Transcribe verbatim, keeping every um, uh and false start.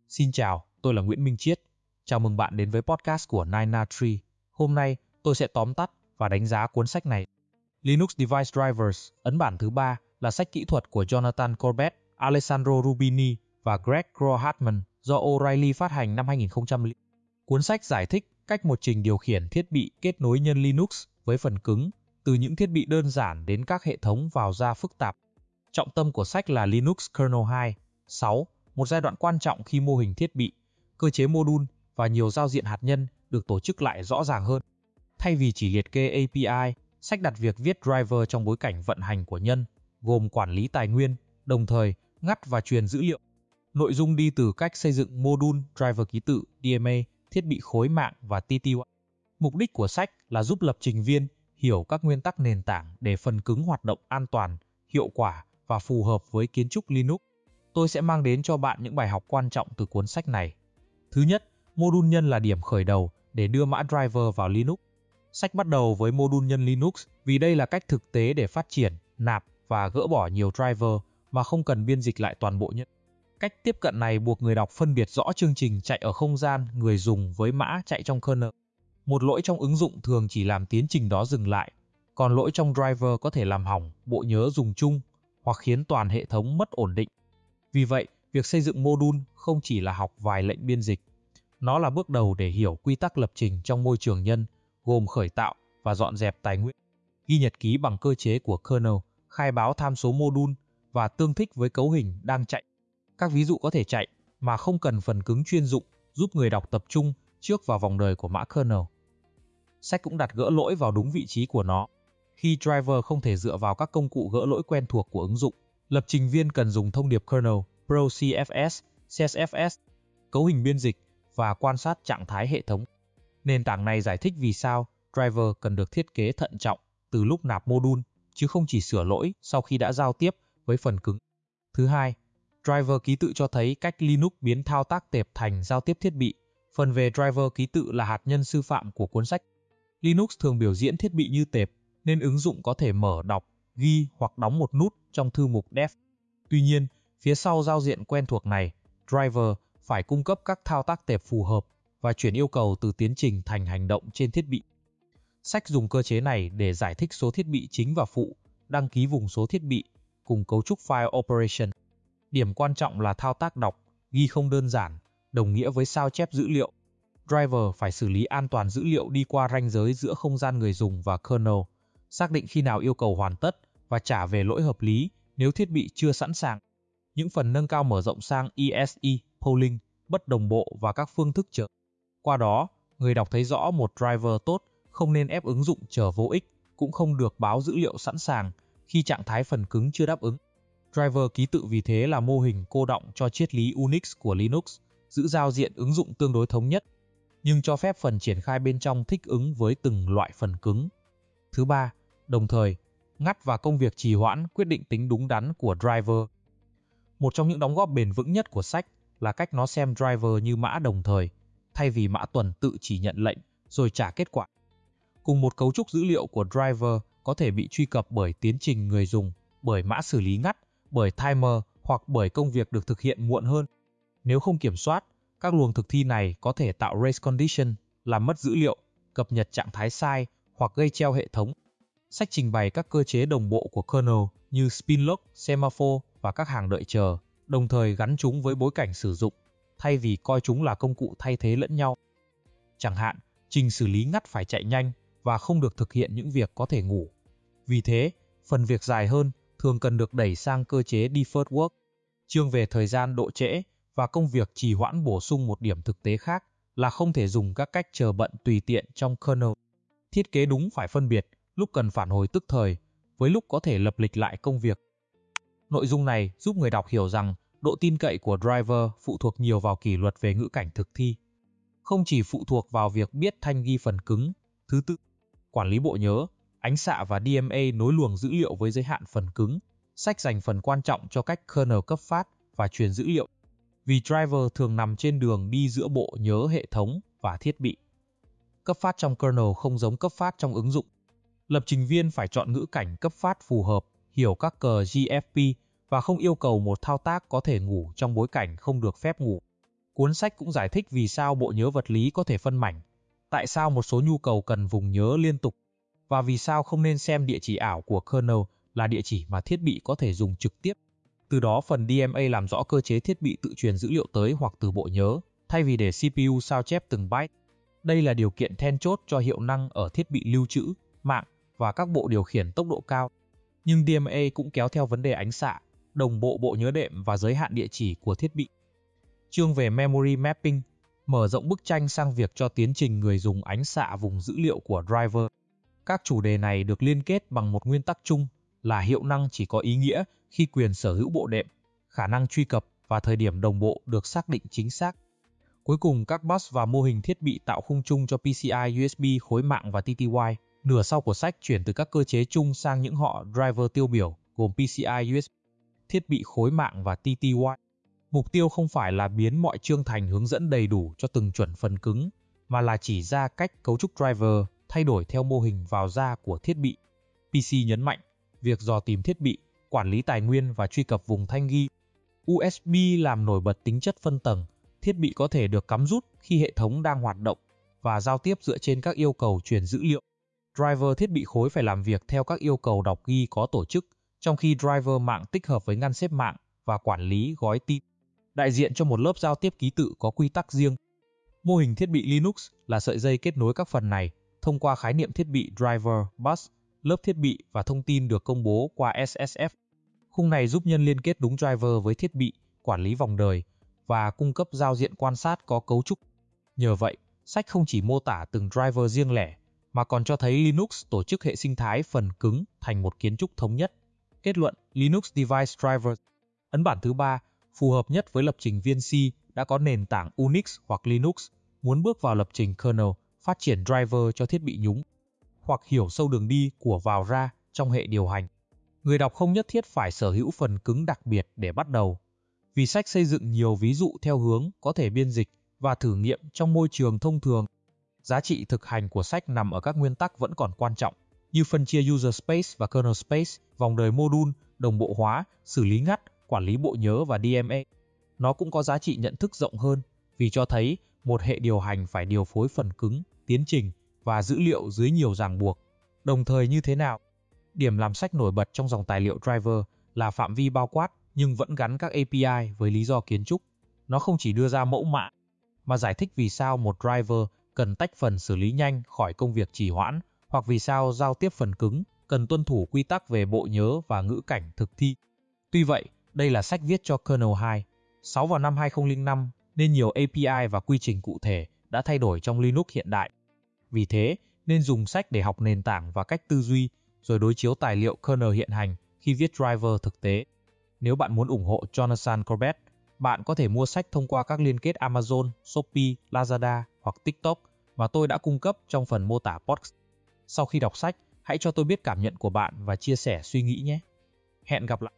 Xin chào, tôi là Nguyễn Minh Chiết. Chào mừng bạn đến với podcast của nine na tree. Hôm nay, tôi sẽ tóm tắt và đánh giá cuốn sách này. Linux Device Drivers, ấn bản thứ ba, là sách kỹ thuật của Jonathan Corbett, Alessandro Rubini và Greg Kroah-Hartman do O'Reilly phát hành năm hai nghìn không trăm lẻ. Cuốn sách giải thích cách một trình điều khiển thiết bị kết nối nhân Linux với phần cứng, từ những thiết bị đơn giản đến các hệ thống vào ra phức tạp. Trọng tâm của sách là Linux Kernel hai point sáu, một giai đoạn quan trọng khi mô hình thiết bị, cơ chế mô-đun và nhiều giao diện hạt nhân được tổ chức lại rõ ràng hơn. Thay vì chỉ liệt kê a pê i, sách đặt việc viết driver trong bối cảnh vận hành của nhân, gồm quản lý tài nguyên, đồng thời ngắt và truyền dữ liệu. Nội dung đi từ cách xây dựng mô-đun driver ký tự D M A, thiết bị khối mạng và T T Y. Mục đích của sách là giúp lập trình viên hiểu các nguyên tắc nền tảng để phần cứng hoạt động an toàn, hiệu quả và phù hợp với kiến trúc Linux. Tôi sẽ mang đến cho bạn những bài học quan trọng từ cuốn sách này. Thứ nhất, mô-đun nhân là điểm khởi đầu để đưa mã driver vào Linux. Sách bắt đầu với mô-đun nhân Linux vì đây là cách thực tế để phát triển, nạp và gỡ bỏ nhiều driver mà không cần biên dịch lại toàn bộ nhân. Cách tiếp cận này buộc người đọc phân biệt rõ chương trình chạy ở không gian người dùng với mã chạy trong kernel. Một lỗi trong ứng dụng thường chỉ làm tiến trình đó dừng lại, còn lỗi trong driver có thể làm hỏng bộ nhớ dùng chung hoặc khiến toàn hệ thống mất ổn định. Vì vậy, việc xây dựng mô-đun không chỉ là học vài lệnh biên dịch, nó là bước đầu để hiểu quy tắc lập trình trong môi trường nhân, gồm khởi tạo và dọn dẹp tài nguyên, ghi nhật ký bằng cơ chế của kernel, khai báo tham số mô-đun và tương thích với cấu hình đang chạy. Các ví dụ có thể chạy mà không cần phần cứng chuyên dụng, giúp người đọc tập trung trước vào vòng đời của mã kernel. Sách cũng đặt gỡ lỗi vào đúng vị trí của nó. Khi driver không thể dựa vào các công cụ gỡ lỗi quen thuộc của ứng dụng, lập trình viên cần dùng thông điệp kernel, procfs, csfs, cấu hình biên dịch và quan sát trạng thái hệ thống. Nền tảng này giải thích vì sao driver cần được thiết kế thận trọng từ lúc nạp mô-đun, chứ không chỉ sửa lỗi sau khi đã giao tiếp với phần cứng. Thứ hai, driver ký tự cho thấy cách Linux biến thao tác tệp thành giao tiếp thiết bị. Phần về driver ký tự là hạt nhân sư phạm của cuốn sách. Linux thường biểu diễn thiết bị như tệp, nên ứng dụng có thể mở đọc, ghi hoặc đóng một nút trong thư mục def. Tuy nhiên, phía sau giao diện quen thuộc này, driver phải cung cấp các thao tác tệp phù hợp và chuyển yêu cầu từ tiến trình thành hành động trên thiết bị. Sách dùng cơ chế này để giải thích số thiết bị chính và phụ, đăng ký vùng số thiết bị, cùng cấu trúc file operation. Điểm quan trọng là thao tác đọc, ghi không đơn giản, đồng nghĩa với sao chép dữ liệu. Driver phải xử lý an toàn dữ liệu đi qua ranh giới giữa không gian người dùng và kernel, xác định khi nào yêu cầu hoàn tất và trả về lỗi hợp lý nếu thiết bị chưa sẵn sàng. Những phần nâng cao mở rộng sang E S E, polling, bất đồng bộ và các phương thức trợ. Qua đó, người đọc thấy rõ một driver tốt không nên ép ứng dụng chờ vô ích, cũng không được báo dữ liệu sẵn sàng khi trạng thái phần cứng chưa đáp ứng. Driver ký tự vì thế là mô hình cô đọng cho triết lý Unix của Linux, giữ giao diện ứng dụng tương đối thống nhất, nhưng cho phép phần triển khai bên trong thích ứng với từng loại phần cứng. Thứ ba, đồng thời, ngắt và công việc trì hoãn quyết định tính đúng đắn của driver. Một trong những đóng góp bền vững nhất của sách là cách nó xem driver như mã đồng thời, thay vì mã tuần tự chỉ nhận lệnh rồi trả kết quả. Cùng một cấu trúc dữ liệu của driver có thể bị truy cập bởi tiến trình người dùng, bởi mã xử lý ngắt, bởi timer hoặc bởi công việc được thực hiện muộn hơn. Nếu không kiểm soát, các luồng thực thi này có thể tạo race condition, làm mất dữ liệu, cập nhật trạng thái sai hoặc gây treo hệ thống. Sách trình bày các cơ chế đồng bộ của kernel như spinlock, semaphore và các hàng đợi chờ, đồng thời gắn chúng với bối cảnh sử dụng, thay vì coi chúng là công cụ thay thế lẫn nhau. Chẳng hạn, trình xử lý ngắt phải chạy nhanh và không được thực hiện những việc có thể ngủ. Vì thế, phần việc dài hơn thường cần được đẩy sang cơ chế deferred work. Chương về thời gian độ trễ và công việc trì hoãn bổ sung một điểm thực tế khác là không thể dùng các cách chờ bận tùy tiện trong kernel. Thiết kế đúng phải phân biệt lúc cần phản hồi tức thời với lúc có thể lập lịch lại công việc. Nội dung này giúp người đọc hiểu rằng độ tin cậy của driver phụ thuộc nhiều vào kỷ luật về ngữ cảnh thực thi, không chỉ phụ thuộc vào việc biết thanh ghi phần cứng. Thứ tư, quản lý bộ nhớ, ánh xạ và D M A nối luồng dữ liệu với giới hạn phần cứng. Sách dành phần quan trọng cho cách kernel cấp phát và truyền dữ liệu, vì driver thường nằm trên đường đi giữa bộ nhớ hệ thống và thiết bị. Cấp phát trong kernel không giống cấp phát trong ứng dụng. Lập trình viên phải chọn ngữ cảnh cấp phát phù hợp, hiểu các cờ G F P và không yêu cầu một thao tác có thể ngủ trong bối cảnh không được phép ngủ. Cuốn sách cũng giải thích vì sao bộ nhớ vật lý có thể phân mảnh, tại sao một số nhu cầu cần vùng nhớ liên tục, và vì sao không nên xem địa chỉ ảo của kernel là địa chỉ mà thiết bị có thể dùng trực tiếp. Từ đó phần đê em a làm rõ cơ chế thiết bị tự truyền dữ liệu tới hoặc từ bộ nhớ, thay vì để xê pê u sao chép từng byte. Đây là điều kiện then chốt cho hiệu năng ở thiết bị lưu trữ, mạng và các bộ điều khiển tốc độ cao. Nhưng đê em a cũng kéo theo vấn đề ánh xạ, đồng bộ bộ nhớ đệm và giới hạn địa chỉ của thiết bị. Chương về Memory Mapping mở rộng bức tranh sang việc cho tiến trình người dùng ánh xạ vùng dữ liệu của driver. Các chủ đề này được liên kết bằng một nguyên tắc chung là hiệu năng chỉ có ý nghĩa khi quyền sở hữu bộ đệm, khả năng truy cập và thời điểm đồng bộ được xác định chính xác. Cuối cùng, các bus và mô hình thiết bị tạo khung chung cho pê xê i u ét bê, khối mạng và tê tê i. Nửa sau của sách chuyển từ các cơ chế chung sang những họ driver tiêu biểu gồm pê xê i u ét bê, thiết bị khối mạng và tê tê i. Mục tiêu không phải là biến mọi chương thành hướng dẫn đầy đủ cho từng chuẩn phần cứng, mà là chỉ ra cách cấu trúc driver thay đổi theo mô hình vào ra của thiết bị. pê xê nhấn mạnh việc dò tìm thiết bị, quản lý tài nguyên và truy cập vùng thanh ghi. u ét bê làm nổi bật tính chất phân tầng, thiết bị có thể được cắm rút khi hệ thống đang hoạt động và giao tiếp dựa trên các yêu cầu truyền dữ liệu. Driver thiết bị khối phải làm việc theo các yêu cầu đọc ghi có tổ chức, trong khi driver mạng tích hợp với ngăn xếp mạng và quản lý gói tin, đại diện cho một lớp giao tiếp ký tự có quy tắc riêng. Mô hình thiết bị Linux là sợi dây kết nối các phần này thông qua khái niệm thiết bị driver, bus, lớp thiết bị và thông tin được công bố qua ét ét ép. Khung này giúp nhân liên kết đúng driver với thiết bị, quản lý vòng đời và cung cấp giao diện quan sát có cấu trúc. Nhờ vậy, sách không chỉ mô tả từng driver riêng lẻ, mà còn cho thấy Linux tổ chức hệ sinh thái phần cứng thành một kiến trúc thống nhất. Kết luận Linux Device Drivers. Ấn bản thứ ba, phù hợp nhất với lập trình viên C đã có nền tảng Unix hoặc Linux, muốn bước vào lập trình kernel, phát triển driver cho thiết bị nhúng, hoặc hiểu sâu đường đi của vào ra trong hệ điều hành. Người đọc không nhất thiết phải sở hữu phần cứng đặc biệt để bắt đầu, vì sách xây dựng nhiều ví dụ theo hướng có thể biên dịch và thử nghiệm trong môi trường thông thường. Giá trị thực hành của sách nằm ở các nguyên tắc vẫn còn quan trọng, như phân chia user space và kernel space, vòng đời module, đồng bộ hóa, xử lý ngắt, quản lý bộ nhớ và đê em a. Nó cũng có giá trị nhận thức rộng hơn, vì cho thấy một hệ điều hành phải điều phối phần cứng, tiến trình và dữ liệu dưới nhiều ràng buộc, đồng thời như thế nào. Điểm làm sách nổi bật trong dòng tài liệu driver là phạm vi bao quát nhưng vẫn gắn các a pê i với lý do kiến trúc. Nó không chỉ đưa ra mẫu mã, mà giải thích vì sao một driver cần tách phần xử lý nhanh khỏi công việc trì hoãn, hoặc vì sao giao tiếp phần cứng cần tuân thủ quy tắc về bộ nhớ và ngữ cảnh thực thi. Tuy vậy, đây là sách viết cho kernel hai point sáu vào năm hai không không năm, nên nhiều a pê i và quy trình cụ thể đã thay đổi trong Linux hiện đại. Vì thế, nên dùng sách để học nền tảng và cách tư duy, rồi đối chiếu tài liệu kernel hiện hành khi viết driver thực tế. Nếu bạn muốn ủng hộ Jonathan Corbett, bạn có thể mua sách thông qua các liên kết Amazon, Shopee, Lazada hoặc TikTok mà tôi đã cung cấp trong phần mô tả podcast. Sau khi đọc sách, hãy cho tôi biết cảm nhận của bạn và chia sẻ suy nghĩ nhé. Hẹn gặp lại!